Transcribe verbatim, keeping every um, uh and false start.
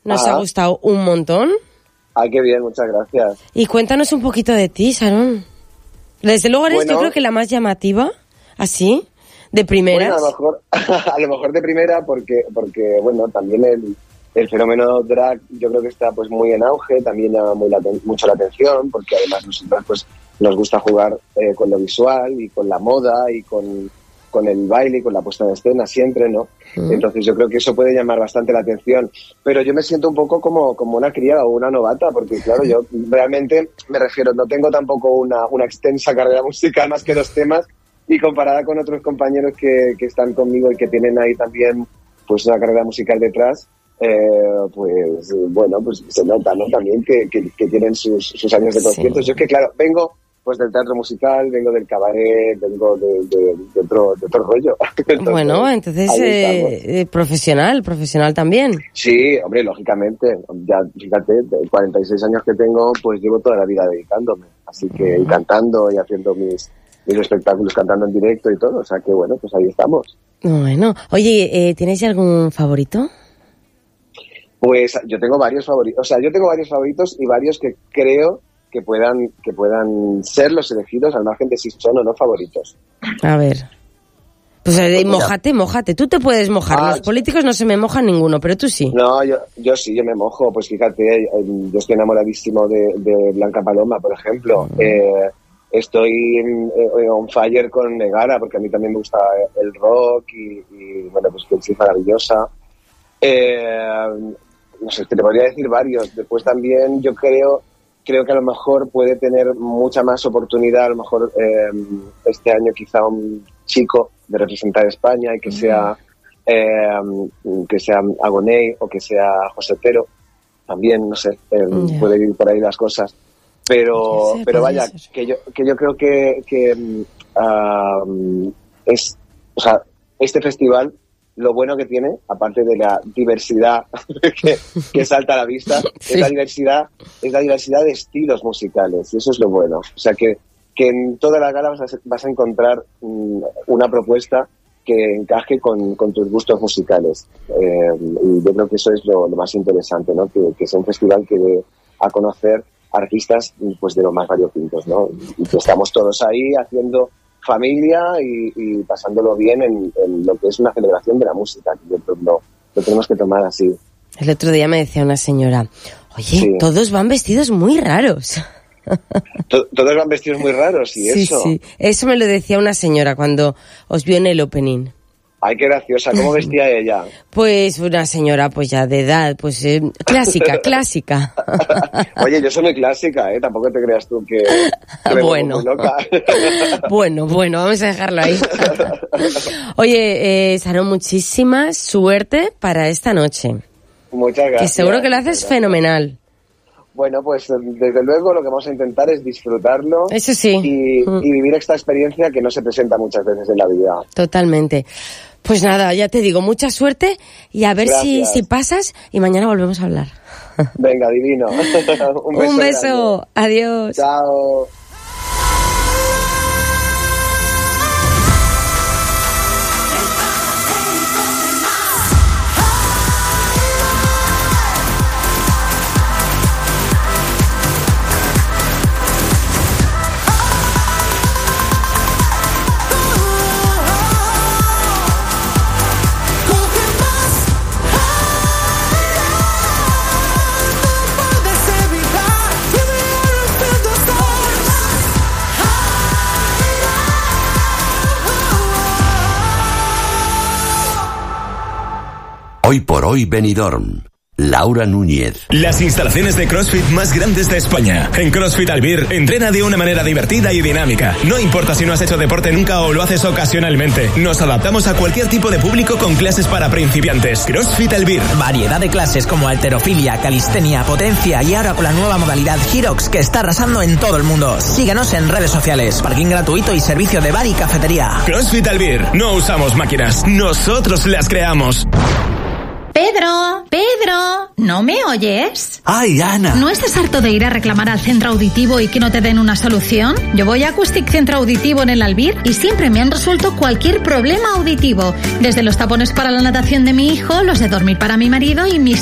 Nos Ajá. ha gustado un montón. Ay, qué bien, muchas gracias. Y cuéntanos un poquito de ti, Sharon. Desde luego eres, Bueno, yo creo que la más llamativa, así, de primeras. Bueno, a lo mejor, a lo mejor de primera, porque, porque bueno, también el, el fenómeno drag yo creo que está pues muy en auge, también llama muy la, mucho la atención, porque además nosotros pues nos gusta jugar eh, con lo visual y con la moda y con, con el baile y con la puesta en escena siempre, ¿no? Uh-huh. Entonces yo creo que eso puede llamar bastante la atención. Pero yo me siento un poco como, como una cría o una novata, porque claro, yo realmente me refiero, no tengo tampoco una, una extensa carrera musical, más que dos temas, y comparada con otros compañeros que, que están conmigo y que tienen ahí también pues una carrera musical detrás, eh, pues bueno, pues se nota, ¿no? También que, que, que tienen sus, sus años de conciertos. Sí. Yo es que claro, vengo pues del teatro musical, vengo del cabaret, vengo de, de, de, otro, de otro rollo. Entonces, bueno, entonces eh, profesional, profesional también. Sí, hombre, lógicamente. Ya, fíjate, de cuarenta y seis años que tengo, pues llevo toda la vida dedicándome. Así que, y cantando y haciendo mis, mis espectáculos, cantando en directo y todo. O sea que, bueno, pues ahí estamos. Bueno, oye, eh, ¿tienes algún favorito? Pues yo tengo varios favoritos. O sea, yo tengo varios favoritos y varios que creo que puedan que puedan ser los elegidos al margen de si son o no favoritos. A ver. Pues, pues mojate, mojate. Tú te puedes mojar. Ah, los políticos no se me mojan ninguno, pero tú sí. No, yo yo sí, yo me mojo. Pues fíjate, yo estoy enamoradísimo de, de Blanca Paloma, por ejemplo. Uh-huh. Eh, estoy eh, on fire con Megara, porque a mí también me gusta el rock y, y bueno, pues que sí es maravillosa. Eh, no sé, te podría decir varios. Después también yo creo... Creo que a lo mejor puede tener mucha más oportunidad, a lo mejor eh, este año quizá un chico de representar España y que sea eh, que sea Agoney o que sea José Otero, también, no sé, eh, yeah. puede ir por ahí las cosas. Pero sé, pero vaya, que yo que yo creo que, que uh, es, o sea, este festival, lo bueno que tiene, aparte de la diversidad que, que salta a la vista, sí. es la diversidad, es la diversidad de estilos musicales, y eso es lo bueno. O sea que, que en toda la gala vas a, vas a encontrar um, una propuesta que encaje con, con tus gustos musicales. Eh, y yo creo que eso es lo, lo más interesante, ¿no? Que, que sea un festival que dé a conocer artistas pues de los más variopintos, ¿no? Y que estamos todos ahí haciendo familia y, y pasándolo bien en, en lo que es una celebración de la música. Lo, lo, lo tenemos que tomar así. El otro día me decía una señora, oye, sí. todos van vestidos muy raros. To- todos van vestidos muy raros, y sí, eso. Sí, eso me lo decía una señora cuando os vio en el opening. Ay, qué graciosa. ¿Cómo vestía ella? Pues una señora pues ya de edad, pues eh, clásica, clásica. Oye, yo soy muy clásica, ¿eh? Tampoco te creas tú que, que me bueno. muy loca. bueno, bueno, vamos a dejarlo ahí. Oye, eh, Sharon, muchísima suerte para esta noche. Muchas gracias. Que seguro que lo haces fenomenal. Bueno, pues desde luego lo que vamos a intentar es disfrutarlo. Eso sí. Y, mm. y vivir esta experiencia que no se presenta muchas veces en la vida. Totalmente. Pues nada, ya te digo, mucha suerte y a ver si, si pasas y mañana volvemos a hablar. Venga, divino. Un beso. Un beso. Adiós. Chao. Hoy por hoy Benidorm. Laura Núñez. Las instalaciones de CrossFit más grandes de España. En CrossFit Albir, entrena de una manera divertida y dinámica. No importa si no has hecho deporte nunca o lo haces ocasionalmente. Nos adaptamos a cualquier tipo de público con clases para principiantes. CrossFit Albir. Variedad de clases como halterofilia, calistenia, potencia y ahora con la nueva modalidad Hyrox que está arrasando en todo el mundo. Síguenos en redes sociales. Parking gratuito y servicio de bar y cafetería. CrossFit Albir. No usamos máquinas. Nosotros las creamos. Pedro, Pedro, ¿no me oyes? ¡Ay, Ana! ¿No estás harto de ir a reclamar al centro auditivo y que no te den una solución? Yo voy a Acoustic Centro Auditivo en el Albir y siempre me han resuelto cualquier problema auditivo. Desde los tapones para la natación de mi hijo, los de dormir para mi marido y mis